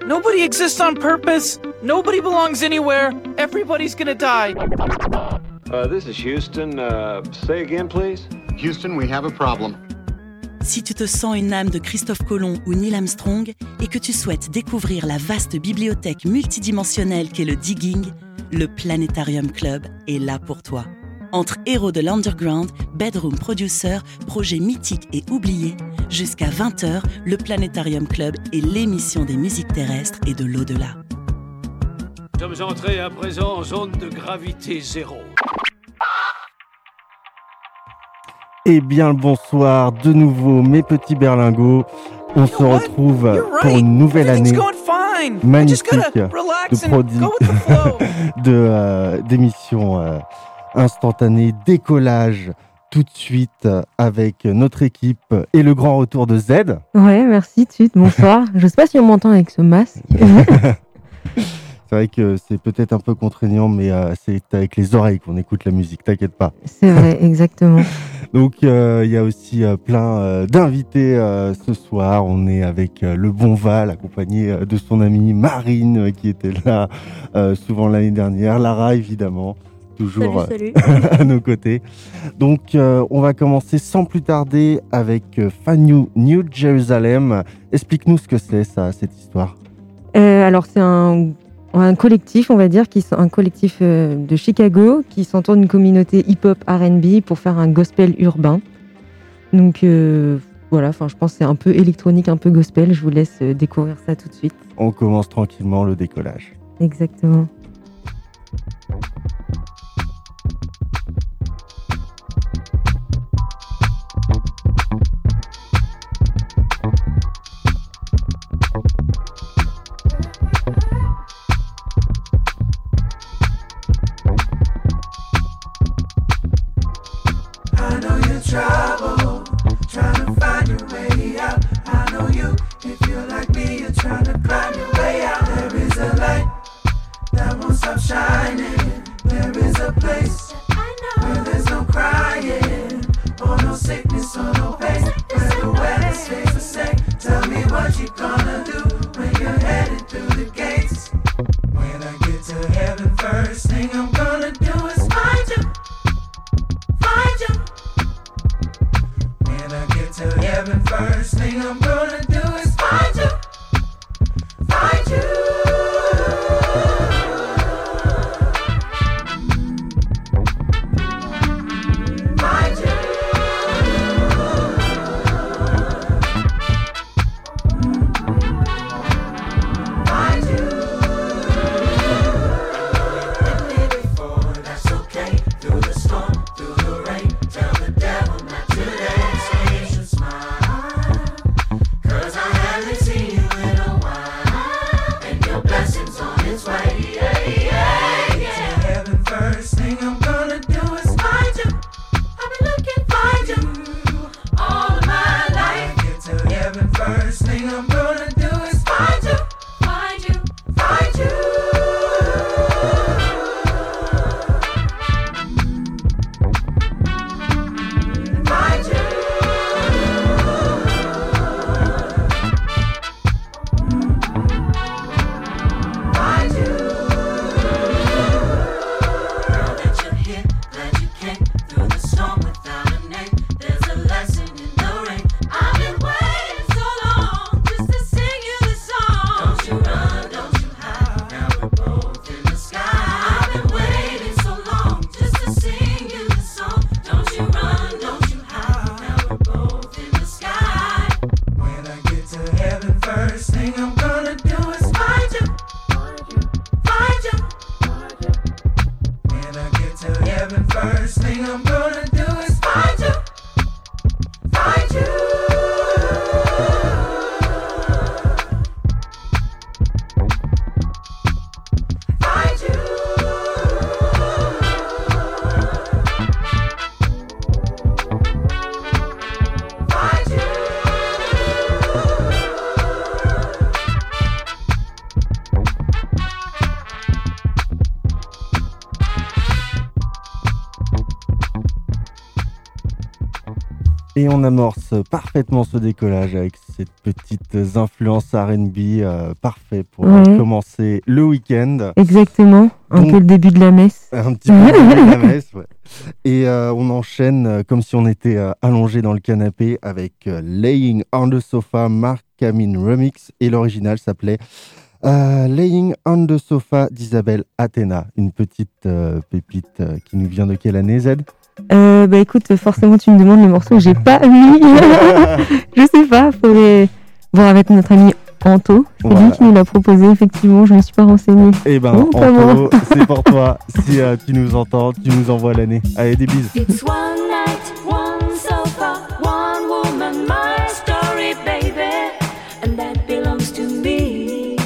Nobody exists on purpose. Nobody belongs anywhere. Everybody's gonna die. This is Houston. Say again, please. Houston, we have a problem. Si tu te sens une âme de Christophe Colomb ou Neil Armstrong et que tu souhaites découvrir la vaste bibliothèque multidimensionnelle qu'est le Digging, le Planétarium Club est là pour toi. Entre héros de l'underground, bedroom producer, projets mythiques et oubliés, jusqu'à 20h, le Planétarium Club est l'émission des musiques terrestres et de l'au-delà. Nous sommes entrés à présent en zone de gravité zéro. Eh bien le bonsoir de nouveau mes petits berlingots. On se retrouve pour une nouvelle année magnifique d'émissions instantanées, décollage tout de suite avec notre équipe et le grand retour de Z. Ouais, merci Tut, bonsoir. Je sais pas si on m'entend avec ce masque. C'est vrai que c'est peut-être un peu contraignant, mais c'est avec les oreilles qu'on écoute la musique, t'inquiète pas. C'est vrai, exactement. Donc il y a aussi plein d'invités ce soir. On est avec le Bon Val, accompagné de son amie Marine, qui était là souvent l'année dernière. Lara, évidemment, toujours salut. à nos côtés. Donc on va commencer sans plus tarder avec Fanyu New Jerusalem. Explique-nous ce que c'est, ça, cette histoire. Alors c'est un collectif, on va dire, un collectif de Chicago qui s'entoure d'une communauté hip-hop R&B pour faire un gospel urbain. Donc voilà, je pense que c'est un peu électronique, un peu gospel. Je vous laisse découvrir ça tout de suite. On commence tranquillement le décollage. Exactement. Trouble, trying to find your way out. I know you, if you're like me, you're trying to climb your way out. There is a light that won't stop shining. There is a place where there's no crying, or no sickness, or no pain, where the weather stays the same. Tell me what you gonna do when you're headed through the gates. When I get to heaven, first thing I'm gonna do is find you, find you. When I get to heaven, first thing I'm gonna do is find you, find you. Find you. Find you. Et on amorce parfaitement ce décollage avec ces petites influences R&B, parfait pour commencer le week-end. Exactement, un peu le début de la messe. Un petit peu le début de la messe, ouais. Et on enchaîne comme si on était allongé dans le canapé avec Laying on the Sofa, Mark Kamin Remix, et l'original s'appelait Laying on the Sofa d'Isabelle Athena, une petite pépite qui nous vient de quelle année, Z? Écoute, forcément tu me demandes le morceau que j'ai pas mis. Je sais pas, faudrait voir avec notre ami Anto. C'est lui qui nous l'a proposé, effectivement, je me suis pas renseignée. Eh ben, Anto, c'est pour toi. Si tu nous entends, tu nous envoies l'année. Allez, des bises. It's one night, one sofa, one woman, my story, baby, and that belongs to me.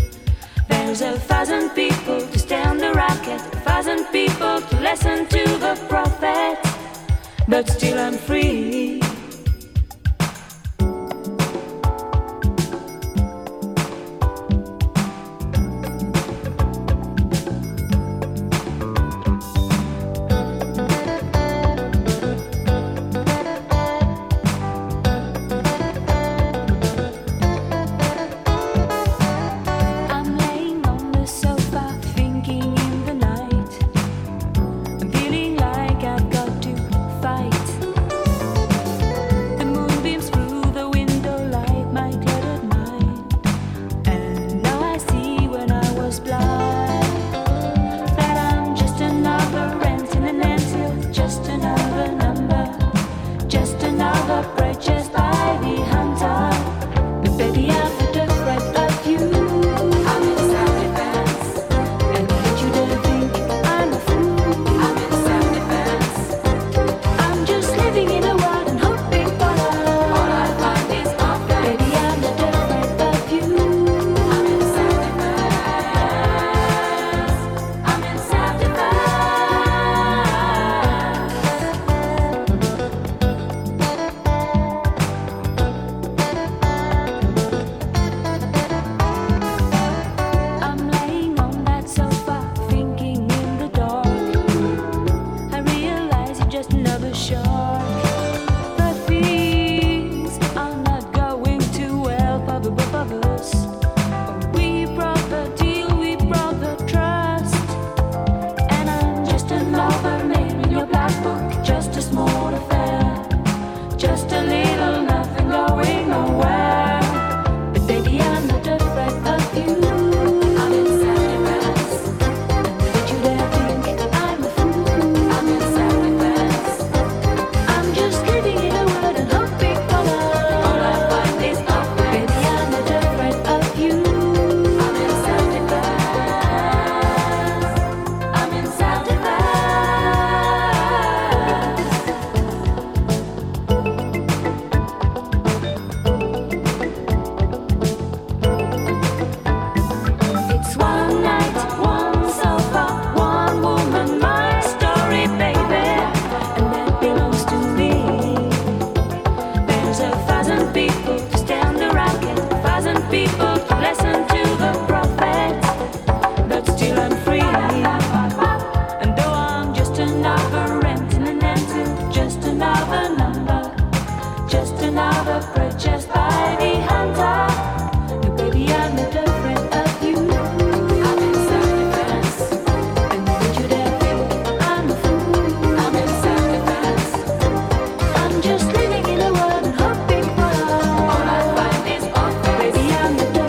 There's 1,000 people to stand the racket, 1,000 people to listen to the prophet, but still I'm free. Just living in a world and hoping for all I find is awful. Baby, I'm the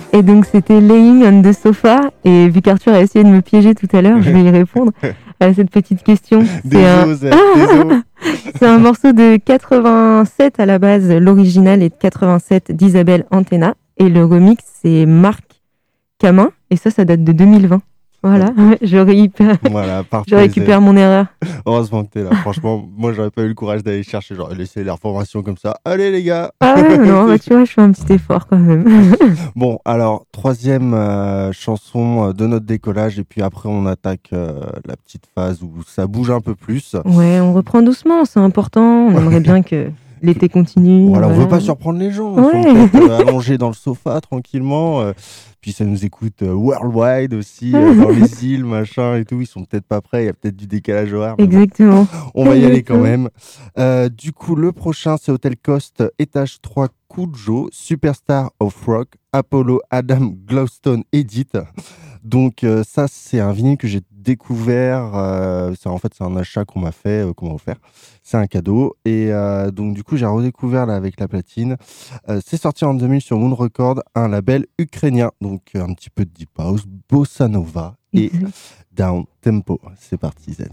Et donc c'était Laying on the Sofa. Et vu qu'Arthur a essayé de me piéger tout à l'heure, je vais y répondre à cette petite question. C'est un morceau de 87 à la base. L'original est de 87 d'Isabelle Antena. Et le remix, c'est Marc Camin. Et ça date de 2020. Voilà, je récupère mon erreur. Heureusement que t'es là. Franchement, moi, j'aurais pas eu le courage d'aller chercher. J'aurais laissé l'information comme ça. Allez, les gars. Ah ouais, non, bah, tu vois, je fais un petit effort quand même. Bon, alors, troisième chanson de notre décollage. Et puis après, on attaque la petite phase où ça bouge un peu plus. Ouais, on reprend doucement, c'est important. On aimerait bien que l'été continue. Voilà, on veut pas surprendre les gens. Ils sont peut-être allongés dans le sofa tranquillement. Puis ça nous écoute worldwide aussi, dans les îles, machin et tout. Ils sont peut-être pas prêts, il y a peut-être du décalage horaire. Exactement. On va y aller quand même. Du coup, le prochain, c'est Hotel Coast, étage 3, Cujo, Superstar of Rock, Apollo, Adam Glowstone Edit. Donc ça, c'est un vinyle que j'ai découvert. C'est un achat qu'on m'a fait, qu'on m'a offert. C'est un cadeau. Et donc du coup, j'ai redécouvert là avec la platine. C'est sorti en 2000 sur Moon Record, un label ukrainien. Donc un petit peu de deep house, bossa nova et down tempo. C'est parti, Z.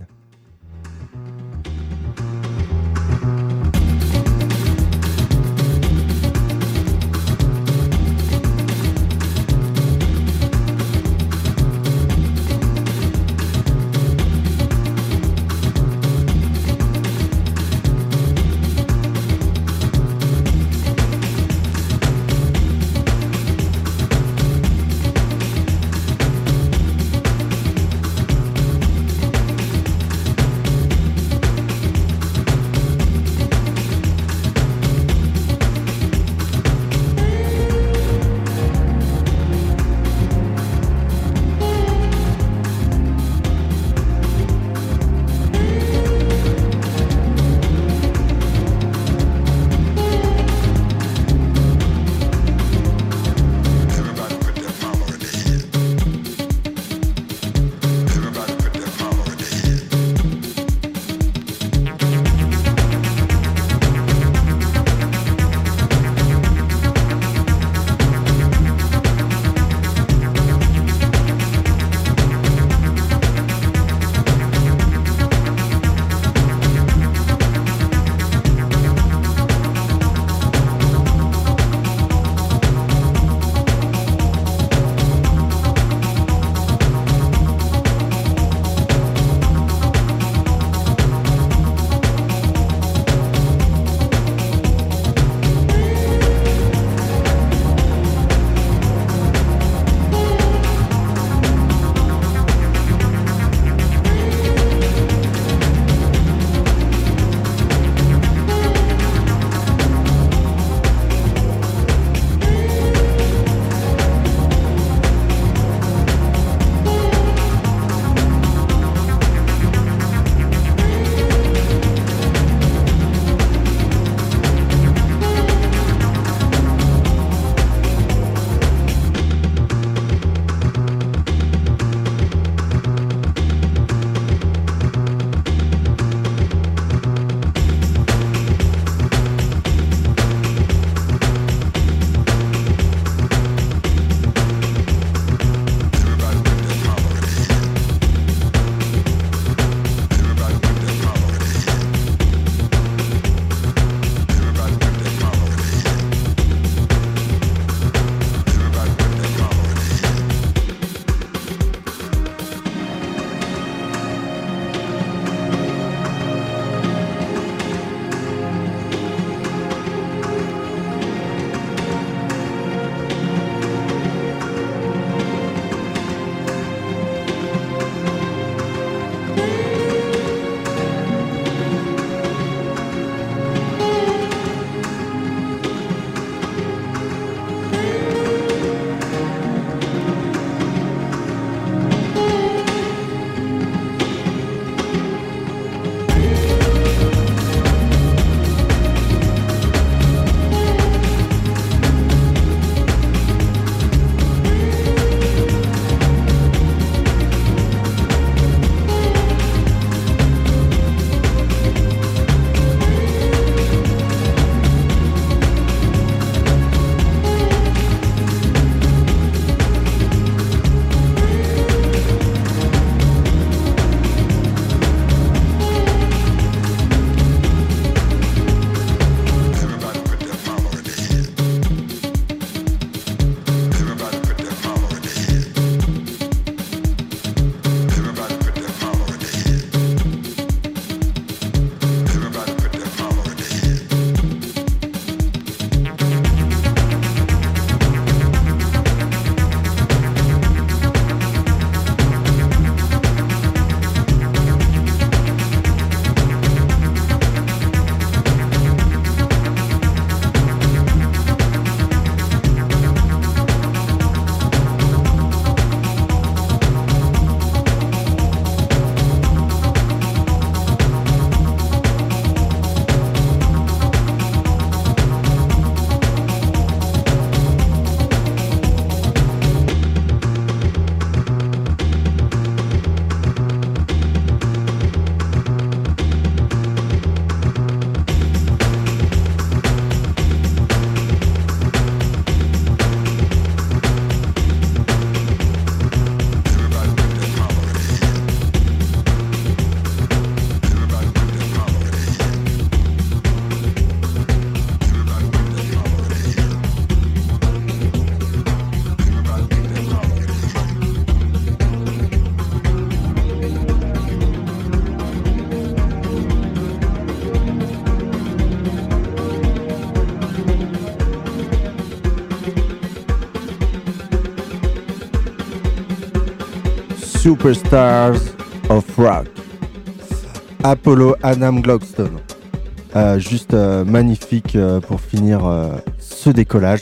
Superstars of Rock. Apollo Adam Gluckstone. Juste magnifique pour finir ce décollage.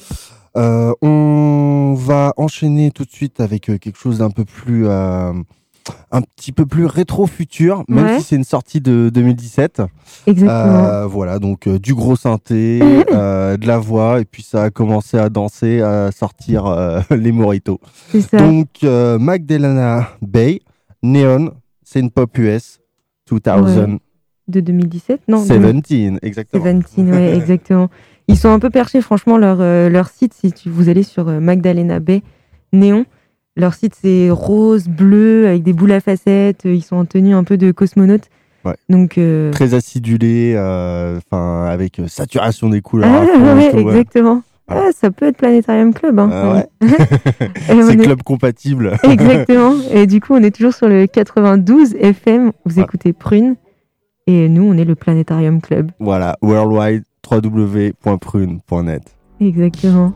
On va enchaîner tout de suite avec quelque chose d'un peu plus... un petit peu plus rétro-futur, même si c'est une sortie de 2017. Exactement. Voilà, donc du gros synthé, de la voix, et puis ça a commencé à danser, à sortir les mojitos. C'est ça. Donc Magdalena Bay, Neon, c'est une pop US, 2000. De 2017 Non. 17, exactement. 17, ouais, exactement. Ils sont un peu perchés, franchement, leur site, si vous allez sur Magdalena Bay, Néon, leur site c'est rose, bleu, avec des boules à facettes, ils sont en tenue un peu de cosmonautes. Ouais. Donc, très acidulé, avec saturation des couleurs. Exactement. Voilà. Ça peut être Planétarium Club. Hein. C'est club compatible. Exactement. Et du coup, on est toujours sur le 92 FM. Vous écoutez Prune. Et nous, on est le Planétarium Club. Voilà, worldwide, www.prune.net. Exactement.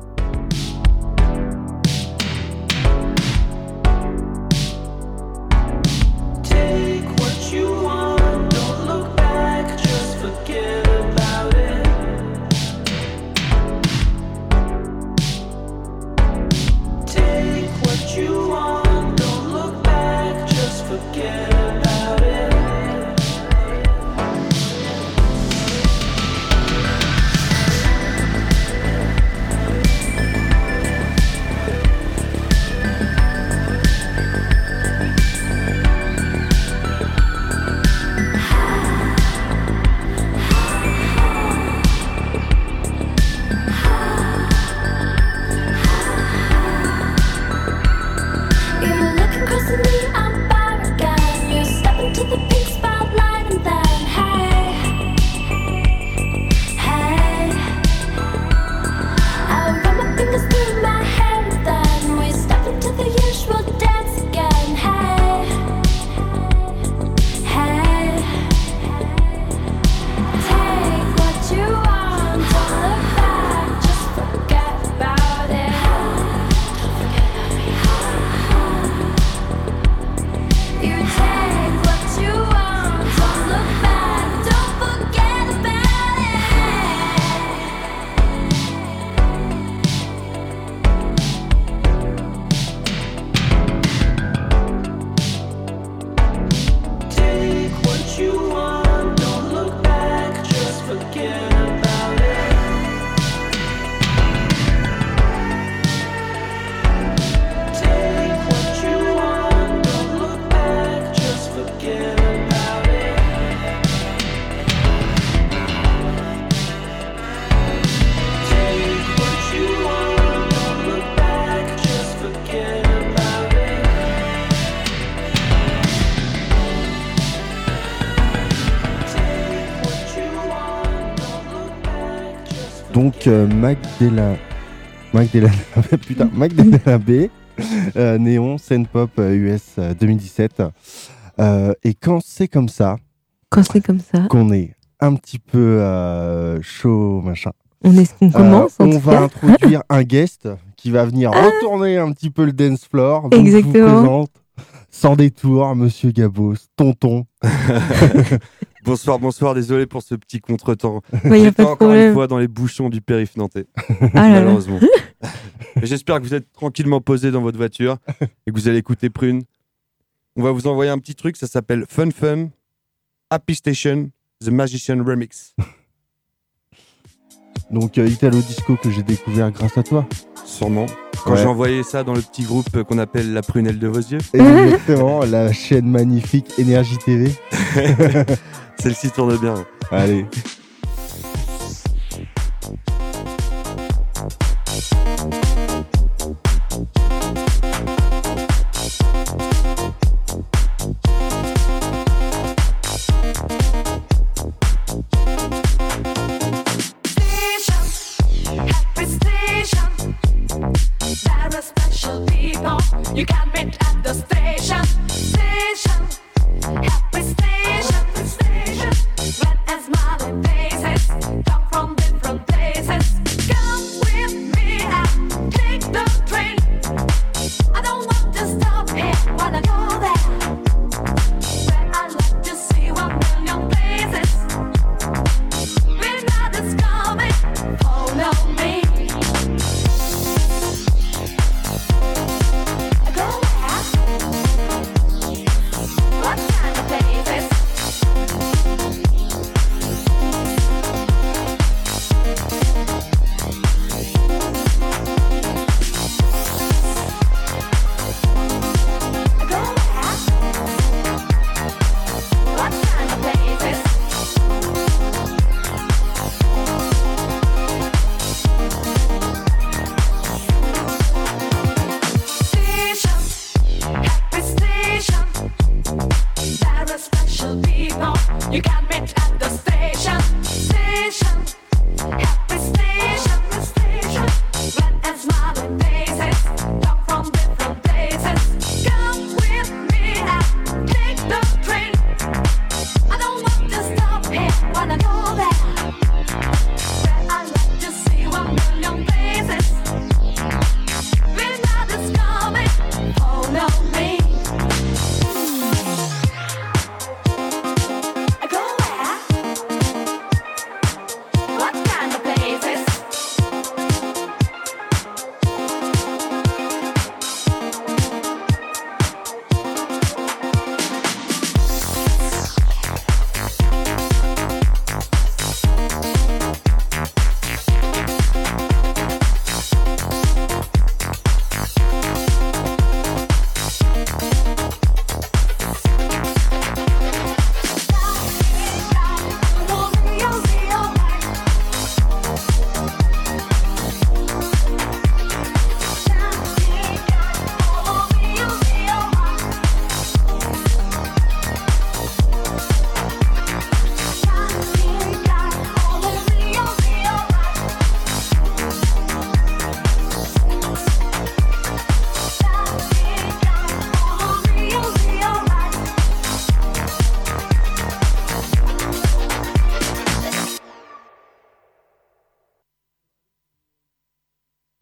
Donc Magdalena Bay, Néon, scène pop US 2017. Et quand c'est comme ça, qu'on est un petit peu chaud, machin, on commence. On va introduire un guest qui va venir retourner un petit peu le dance floor. Donc Exactement. Je vous présente, sans détour, Monsieur Gabos, tonton. Bonsoir, désolé pour ce petit contretemps. J'étais encore une fois dans les bouchons du périph' nantais, malheureusement. Mais j'espère que vous êtes tranquillement posé dans votre voiture et que vous allez écouter Prune. On va vous envoyer un petit truc, ça s'appelle Fun Fun, Happy Station, The Magician Remix. Donc Italo Disco que j'ai découvert grâce à toi. Sûrement. Quand j'ai envoyé ça dans le petit groupe qu'on appelle La Prunelle de vos yeux. Exactement, la chaîne magnifique Énergie TV. Celle-ci tourne bien. Allez. You can meet at the station, happy station, red and smiling faces, come from different places. Come with me and take the train. I don't want to stop here.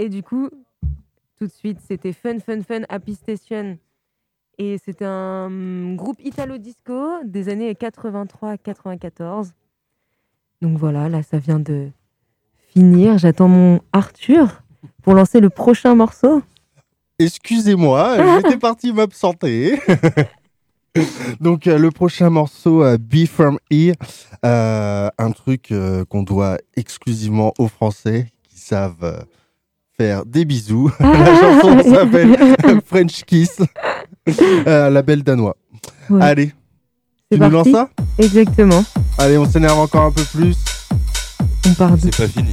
Et du coup, tout de suite, c'était Fun Happy Station. Et c'était un groupe italo-disco des années 83-94. Donc voilà, là, ça vient de finir. J'attends mon Arthur pour lancer le prochain morceau. Excusez-moi, j'étais parti m'absenter. Donc le prochain morceau, Be From Here, un truc qu'on doit exclusivement aux Français qui savent faire des bisous. La chanson s'appelle French Kiss, label danois. Ouais. Allez, tu nous lances ça ? Exactement. Allez, on s'énerve encore un peu plus. On part de... C'est pas fini.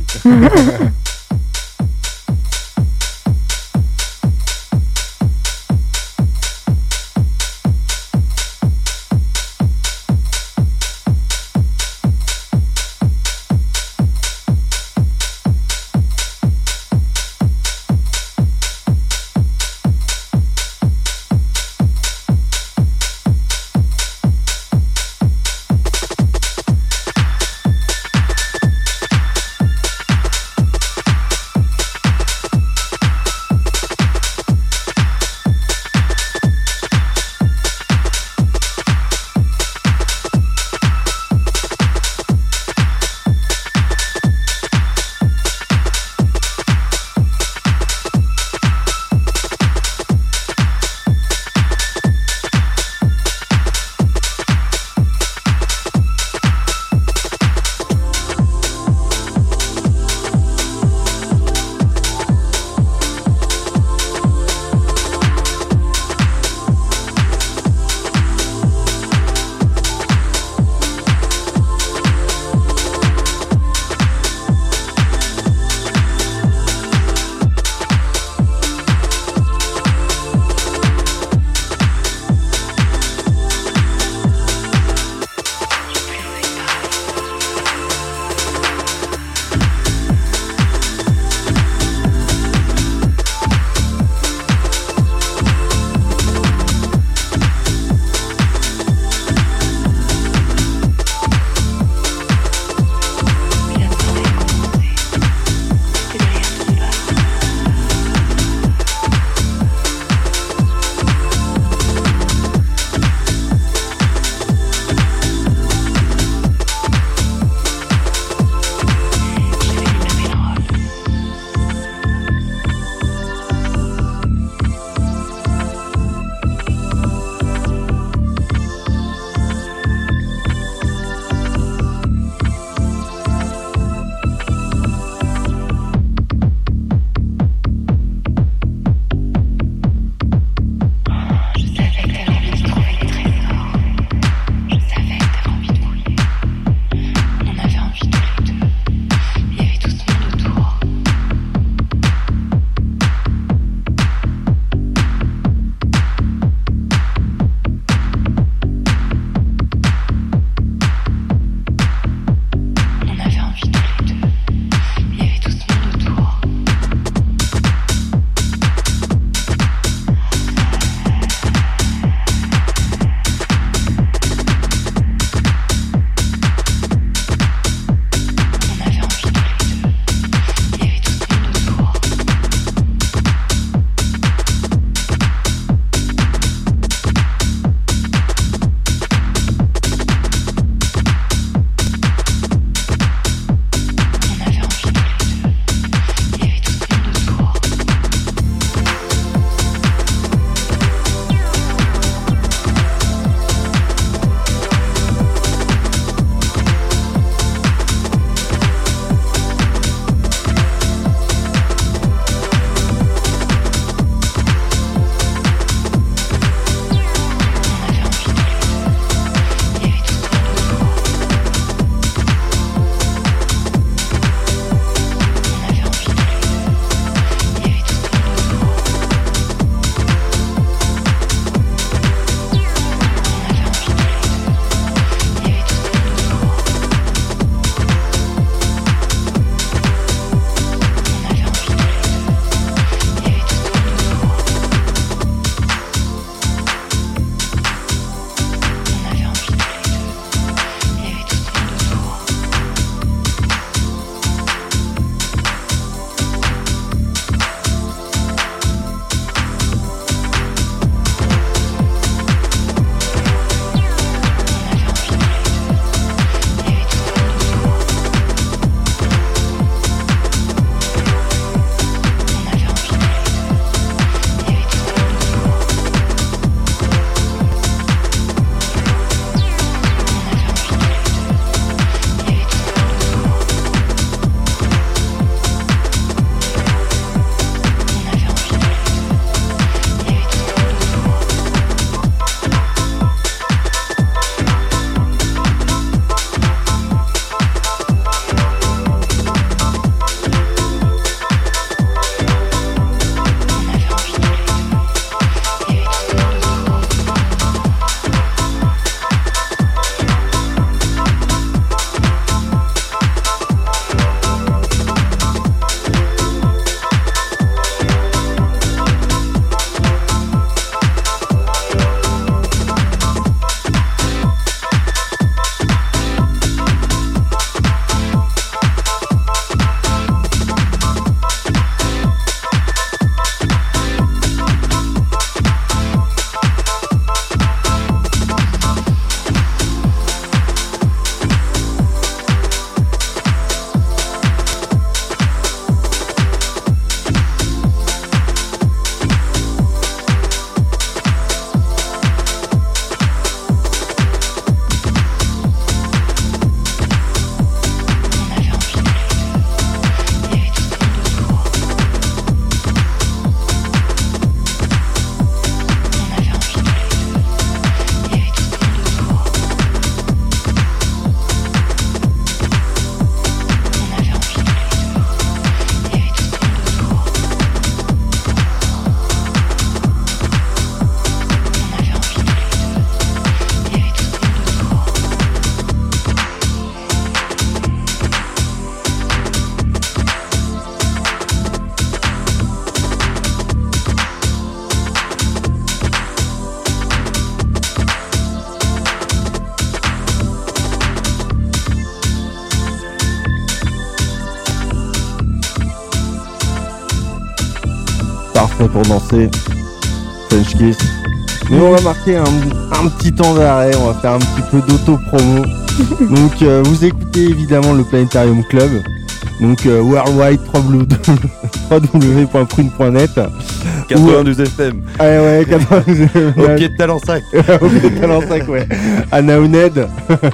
prêts pour danser. French Kiss. Mais on va marquer un petit temps d'arrêt, on va faire un petit peu d'auto-promo. Donc vous écoutez évidemment le Planétarium Club. Donc worldwide www.prune.net 92 FM. Ouais, 92 FM. Au pied de Talensac. Au pied de Talensac, ouais. À Naouned.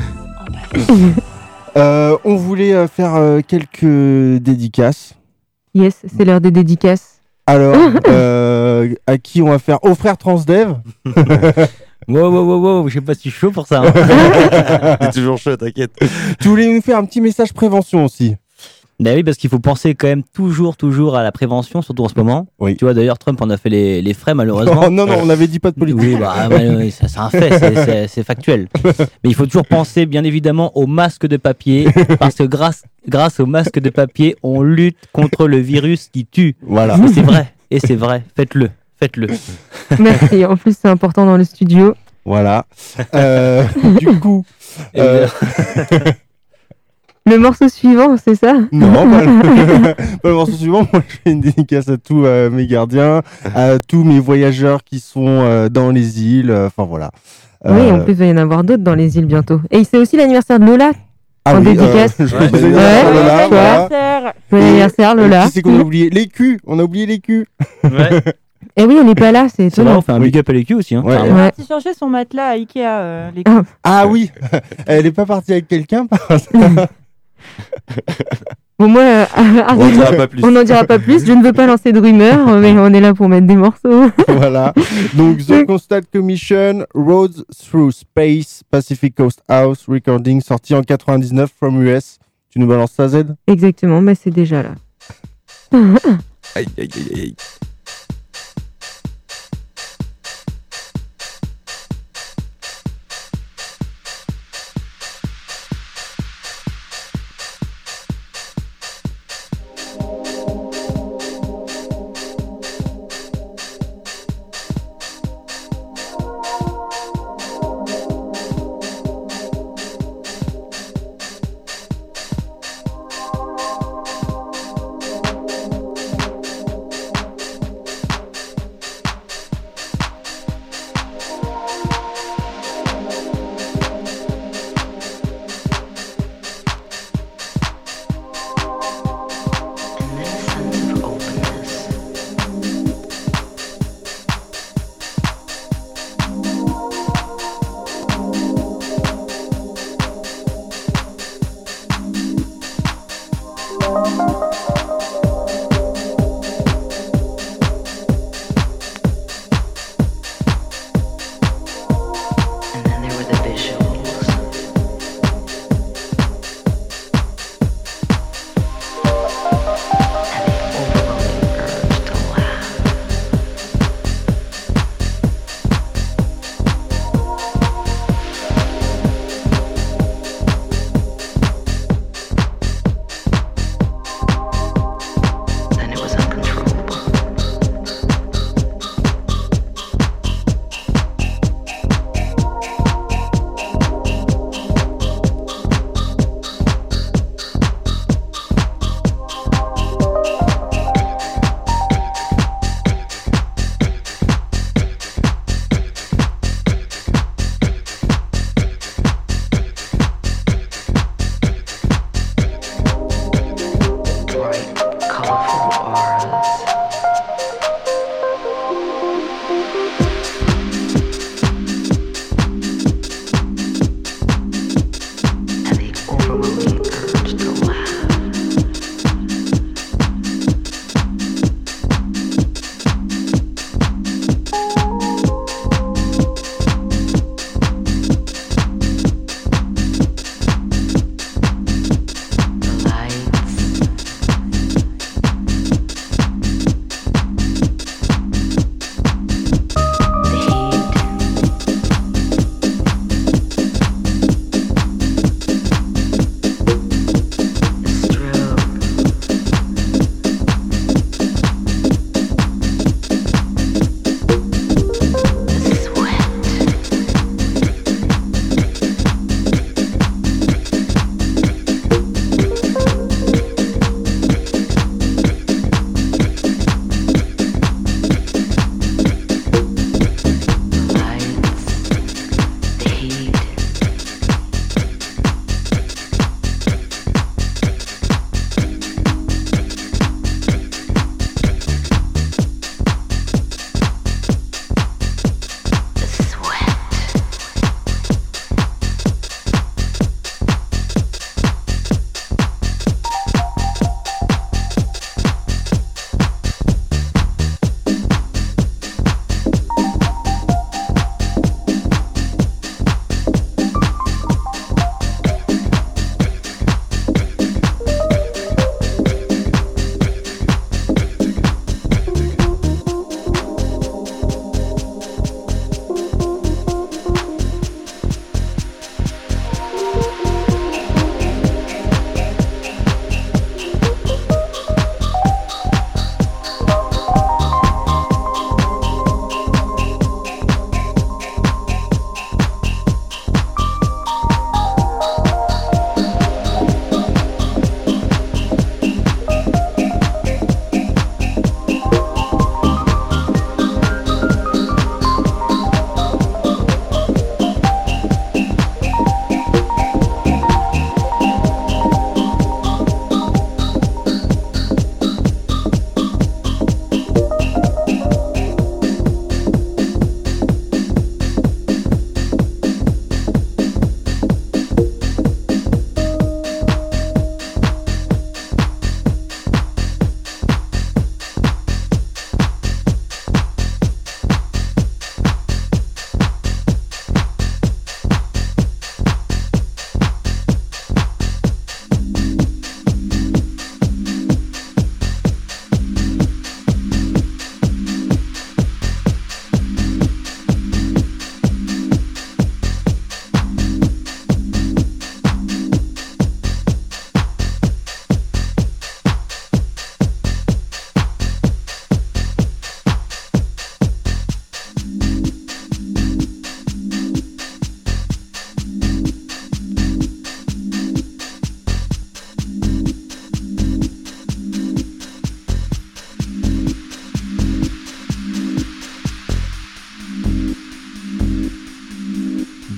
On voulait faire quelques dédicaces. Yes, c'est l'heure des dédicaces. Alors, à qui on va faire? Au frère Transdev. Wow, je sais pas si je suis chaud pour ça. Hein. C'est toujours chaud, t'inquiète. Tu voulais nous faire un petit message prévention aussi? Ben oui, parce qu'il faut penser quand même toujours à la prévention, surtout en ce moment. Oui. Tu vois, d'ailleurs, Trump en a fait les frais, malheureusement. Oh, non, on n'avait dit pas de politique. Oui, oui, c'est un fait, c'est factuel. Mais il faut toujours penser, bien évidemment, aux masques de papier, parce que grâce aux masques de papier, on lutte contre le virus qui tue. Voilà. Et c'est vrai, faites-le. Merci, en plus c'est important dans le studio. Voilà. Du coup... Le morceau suivant, c'est ça? Non, pas le morceau suivant. Moi, je fais une dédicace à tous mes gardiens, à tous mes voyageurs qui sont dans les îles. Enfin, voilà. Oui, en plus, il va y en avoir d'autres dans les îles bientôt. Et c'est aussi l'anniversaire de Lola. Ah en oui, dédicace. Joyeux anniversaire, Lola. Qui c'est qu'on a oublié? Les culs. On a oublié les culs. Ouais. Et oui, elle n'est pas là, c'est C'est vrai, étonnant. on fait un big up à l'écu aussi. Hein. Ouais. Elle est partie chercher son matelas à Ikea. Ah oui. Elle est pas partie avec quelqu'un par hasard. Bon, moi, on n'en dira pas plus. Je ne veux pas lancer de rumeurs, mais on est là pour mettre des morceaux. Voilà. Donc, The Constant Commission, Roads Through Space, Pacific Coast House Recording, sorti en 99 from US. Tu nous balances ça, Z? Exactement, mais c'est déjà là. Aïe.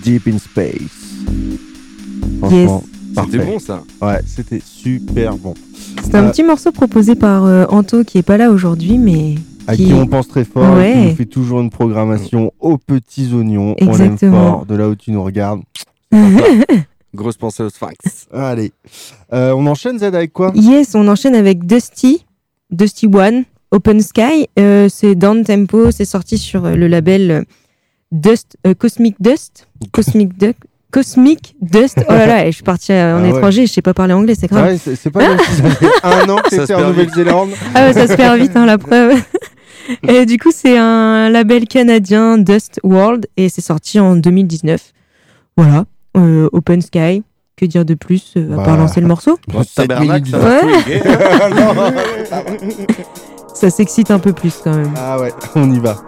Deep in Space. Franchement, parfait. C'était bon ça. Ouais, c'était super bon. C'est un petit morceau proposé par Anto qui est pas là aujourd'hui, mais à qui on pense très fort, Ouais. qui nous fait toujours une programmation aux petits oignons. Exactement. On aime fort, de là où tu nous regardes. Grosse pensée au Sphinx. Allez, on enchaîne Z avec quoi? Yes, on enchaîne avec Dusty One, Open Sky. C'est down tempo, c'est sorti sur le label Cosmic Dust. Cosmic Dust. Oh là là, je suis partie en étranger, je sais pas parler anglais, c'est grave. Ouais, c'est pas comme si ça fait un an que t'étais en Nouvelle-Zélande. Ah ouais, ça se perd vite, hein, la preuve. Et du coup, c'est un label canadien, Dust World, et c'est sorti en 2019. Voilà, Open Sky. Que dire de plus à part lancer le morceau? Tabernacle, ça ouais. Ça s'excite un peu plus quand même. Ah ouais, on y va.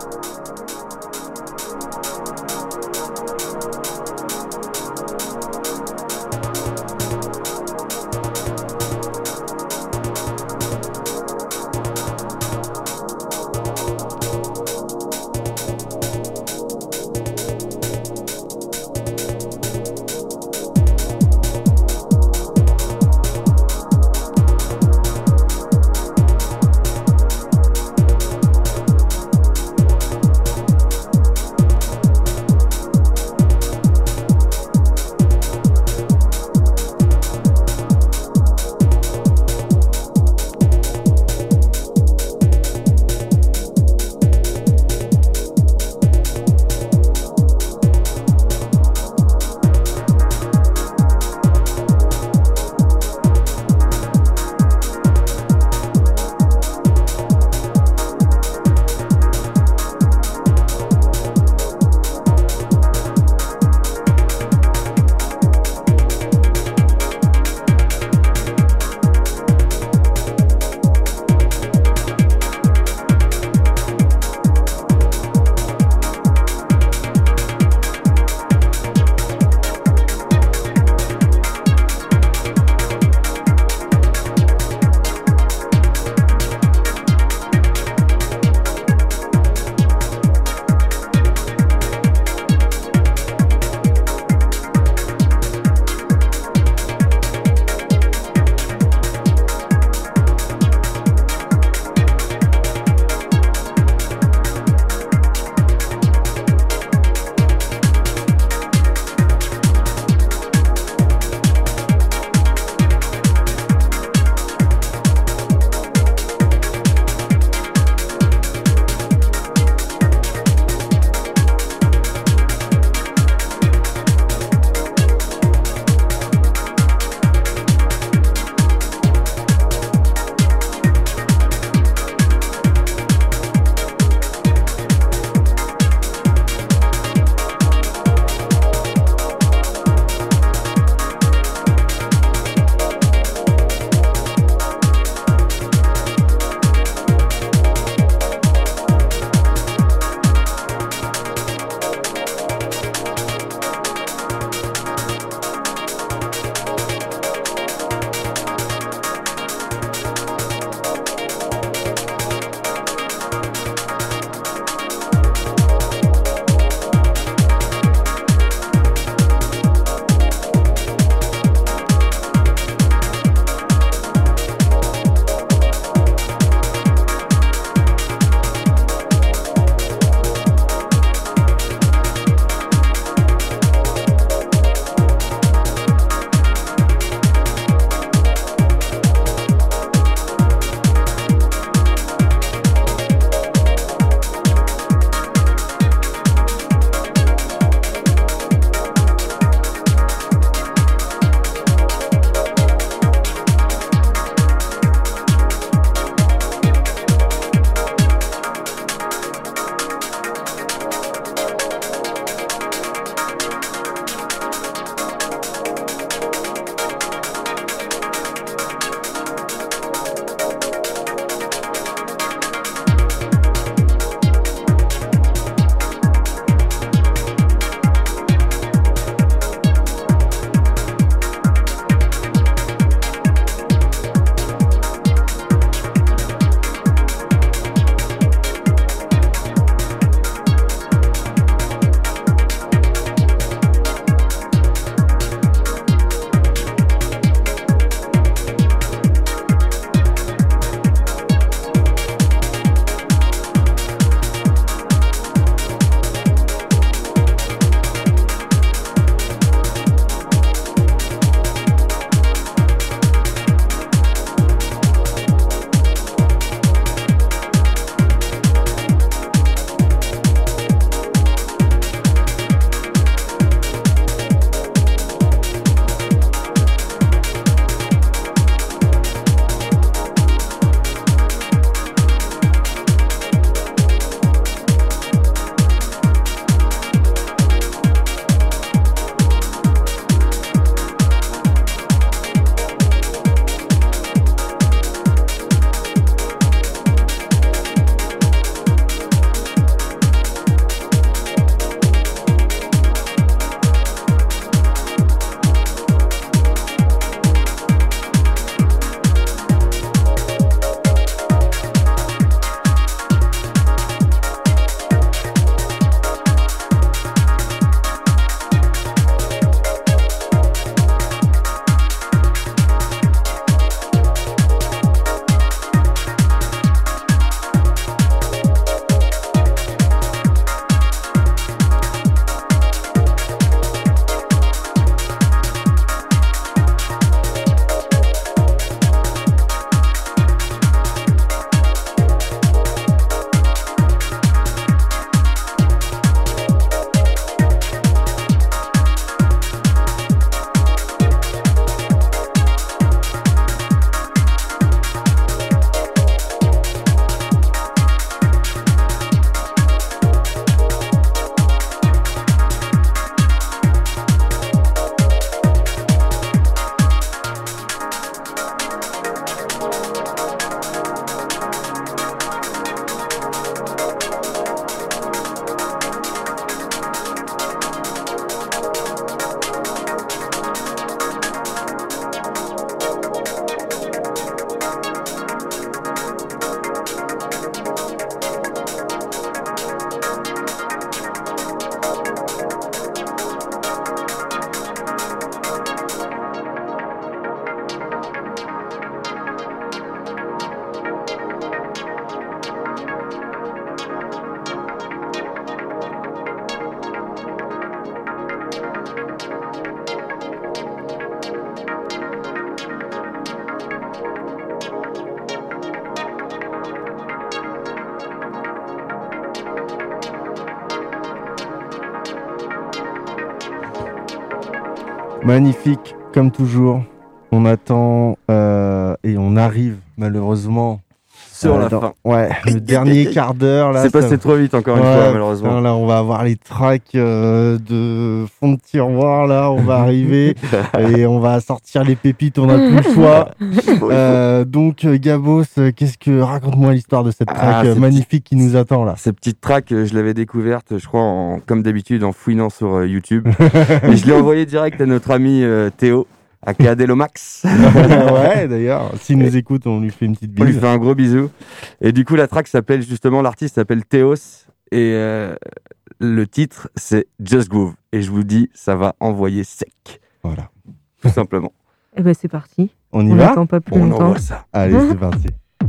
Magnifique, comme toujours. On attend et on arrive malheureusement sur la fin. Ouais, le dernier quart d'heure là. C'est passé trop vite encore une fois malheureusement. Putain, là, on va avoir les tracks de fond de tiroir là. On va arriver et on va sortir les pépites. On n'a plus le choix. Donc Gabos, raconte-moi l'histoire de cette track magnifique qui nous attend là. Cette petite track, je l'avais découverte, je crois, comme d'habitude, en fouinant sur YouTube. Et je l'ai envoyée direct à notre ami Théo. À Cadelomax. Ouais, d'ailleurs, s'il nous écoute, on lui fait une petite bise. On lui fait un gros bisou. Et du coup, la track s'appelle justement, l'artiste s'appelle Théos. Et le titre, c'est Just Groove. Et je vous dis, ça va envoyer sec. Voilà. Tout simplement. Et ben c'est parti. On y va ? N'attend pas plus On longtemps. envoie ça. Allez, c'est parti.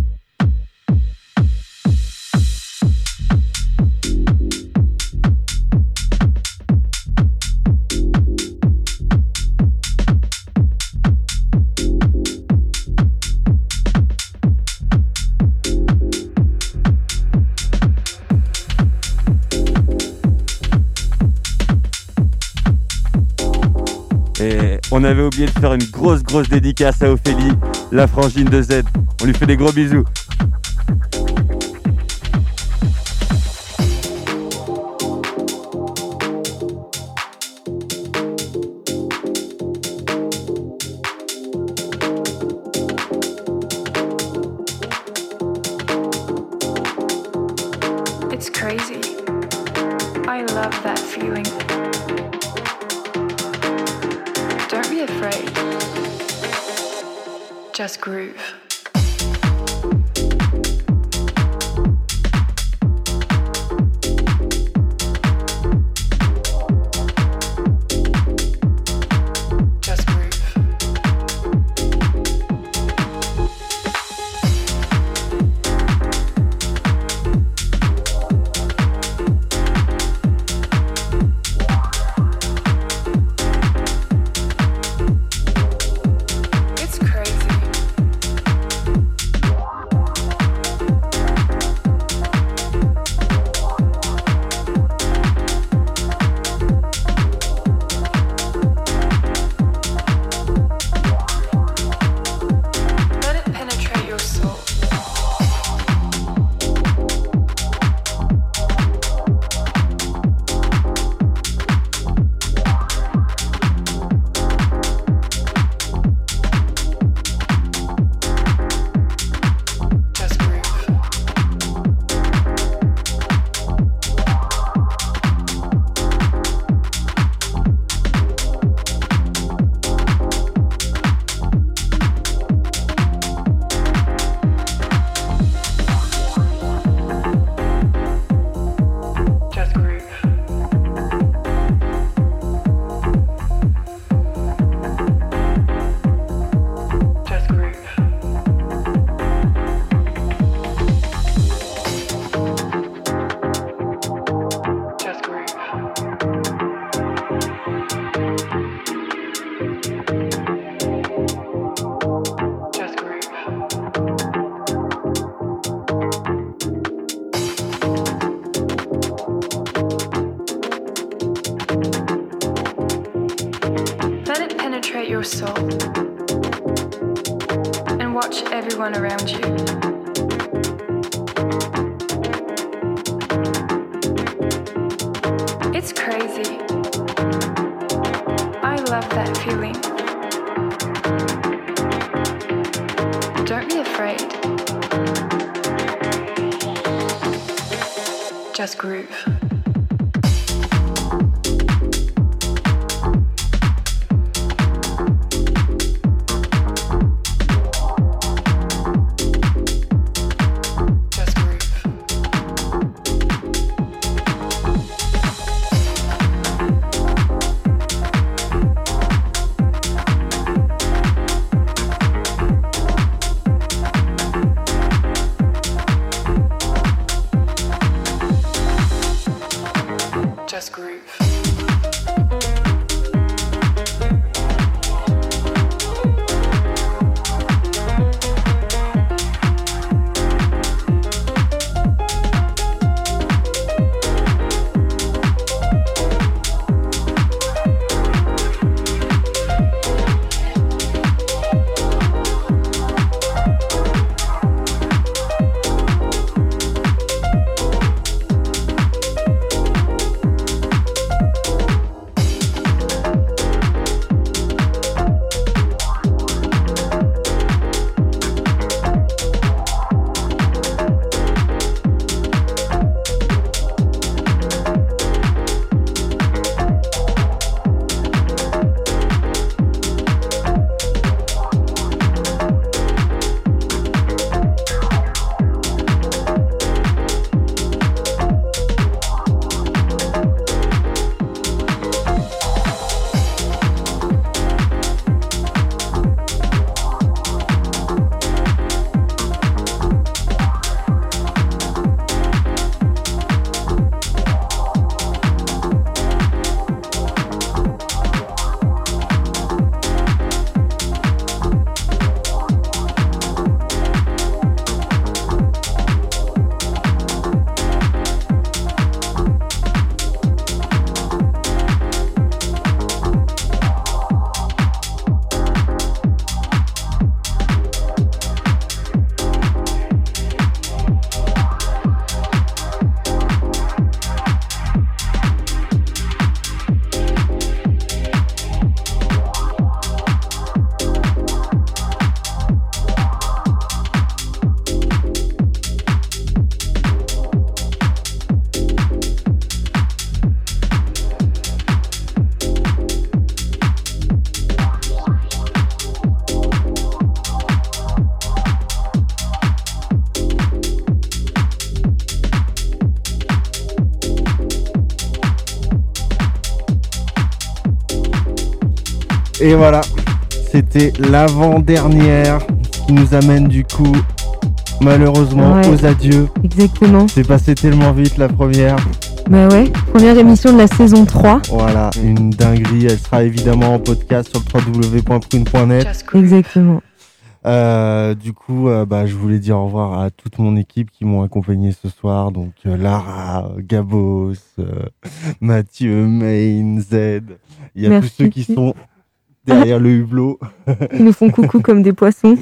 Et on avait oublié de faire une grosse dédicace à Ophélie, la frangine de Z. On lui fait des gros bisous. It's crazy. I love that feeling. Don't be afraid. Just groove. Just groove. It's crazy. Let it penetrate your soul. Just groove. Just groove. Just groove. Just groove. Just groove. Let it penetrate your soul and watch everyone around you. It's crazy. I love that feeling. Don't be afraid. Just groove. Just groove. Just groove. Et voilà, c'était l'avant-dernière qui nous amène du coup malheureusement aux adieux. Exactement. C'est passé tellement vite la première. Bah ouais, première émission de la saison 3. Voilà, une dinguerie. Elle sera évidemment en podcast sur le www.prune.net. Exactement. Du coup, je voulais dire au revoir à toute mon équipe qui m'ont accompagné ce soir. Donc Lara, Gabos, Mathieu, Main, Z. Il y a tous ceux qui sont derrière le hublot. Ils nous font coucou comme des poissons.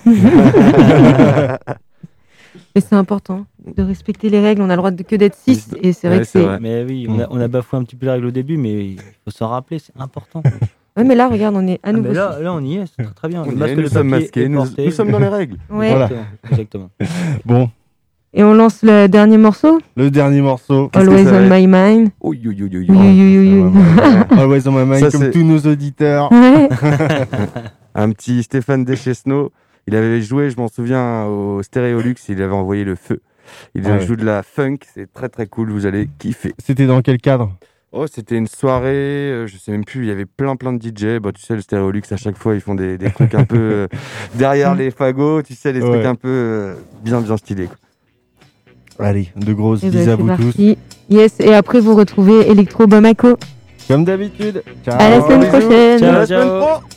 Mais c'est important de respecter les règles. On a le droit que d'être 6 et c'est vrai que c'est... Vrai. Mais oui, on a bafoué un petit peu la règle au début, mais il faut s'en rappeler, c'est important. Ouais, mais là, regarde, on est à nouveau. Là, on y est, c'est très bien. Nous sommes masqués, nous sommes dans les règles. Ouais. Voilà. Exactement. Bon. Et on lance le dernier morceau. Le dernier morceau. Always on my mind. Always on my mind, comme tous nos auditeurs. Ouais. Un petit Stéphane Deschesneau. Il avait joué, je m'en souviens, au Stéréolux, il avait envoyé le feu. Il joue de la funk, c'est très très cool, vous allez kiffer. C'était dans quel cadre ? Oh, c'était une soirée, je sais même plus, il y avait plein de DJ. Bah, tu sais, le Stéréolux, à chaque fois, ils font des trucs un peu derrière les fagots, tu sais, des trucs un peu bien stylés. Quoi. Allez, de grosses bises à vous tous. Yes, et après, vous retrouvez Electro Bamako. Comme d'habitude. Ciao. À la semaine prochaine. Ciao.